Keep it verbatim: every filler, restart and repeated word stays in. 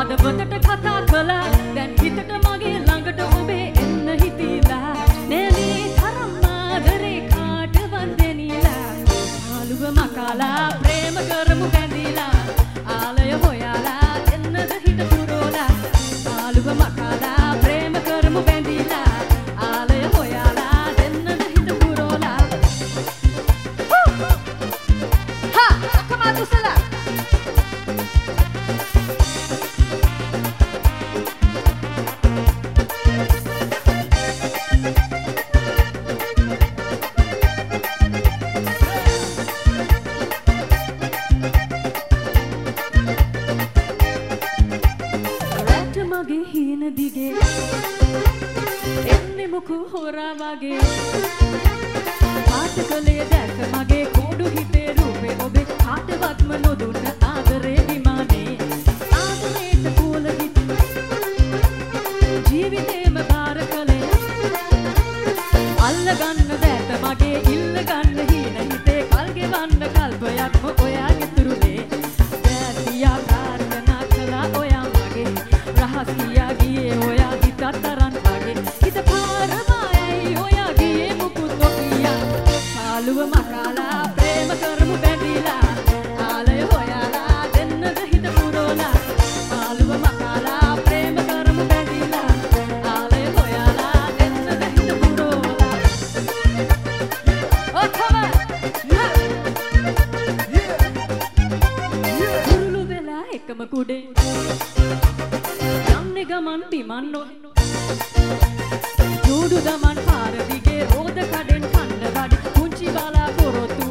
හදවතට කතා කළා දැන් හිතට මගේ ළඟට ඔබේ එන්න හිතිලා නෑ මේ තරම් ආදරේ කාටවත් දෙනිලා ආලුව මකාලා ප්‍රේම කරමු බැඳිලා ආලය හොයාලා එන්නද හිත පුරෝලා ආලුව මකාලා ප්‍රේම කරමු බැඳිලා ආලය හොයාලා එන්නද හිත පුරෝලා හා කමාතුසලා මගේ හීන දිගේ එන්නේ මොකෝ හොරා වගේ පාටකලේ දැක මගේ කෝඩු හිතේ රූපේ ඔබේ කාටවත්ම නොදුන්න ආදරේ විමානේ ආදරේට කෝල හිත ජීවිතේම බාර කලේ අල්ල ගන්න දැත මගේ ඉල්ල ගන්න හීන හිතේ කල් ගෙවන්න කල්පයක්ම ඔයාගේ තුරුනේ දැතියා ප්‍රාර්ථනා කළා ඔයා මගේ රහසියා ගියේ ඔයා හිතත් තරන් වගේ හිත පාරමයි ඔයා ගියේ මුකුත් නොකියා ආලුව මකාලා ප්‍රේම කරමු බැඳිලා ආලය හොයාලා දෙන්නද හිත පුරෝලා ආලුව මකාලා ප්‍රේම කරමු බැඳිලා ආලය හොයාලා දෙන්නද හිත පුරෝලා ඔක්කොම කුරුළු වෙලා එකම කුඩේ ගමන් බිමන්නෝ ජෝඩු දමන් පාර දිගේ රෝද කඩෙන් කන්න වඩි කුංචි බලා පොරොත්තු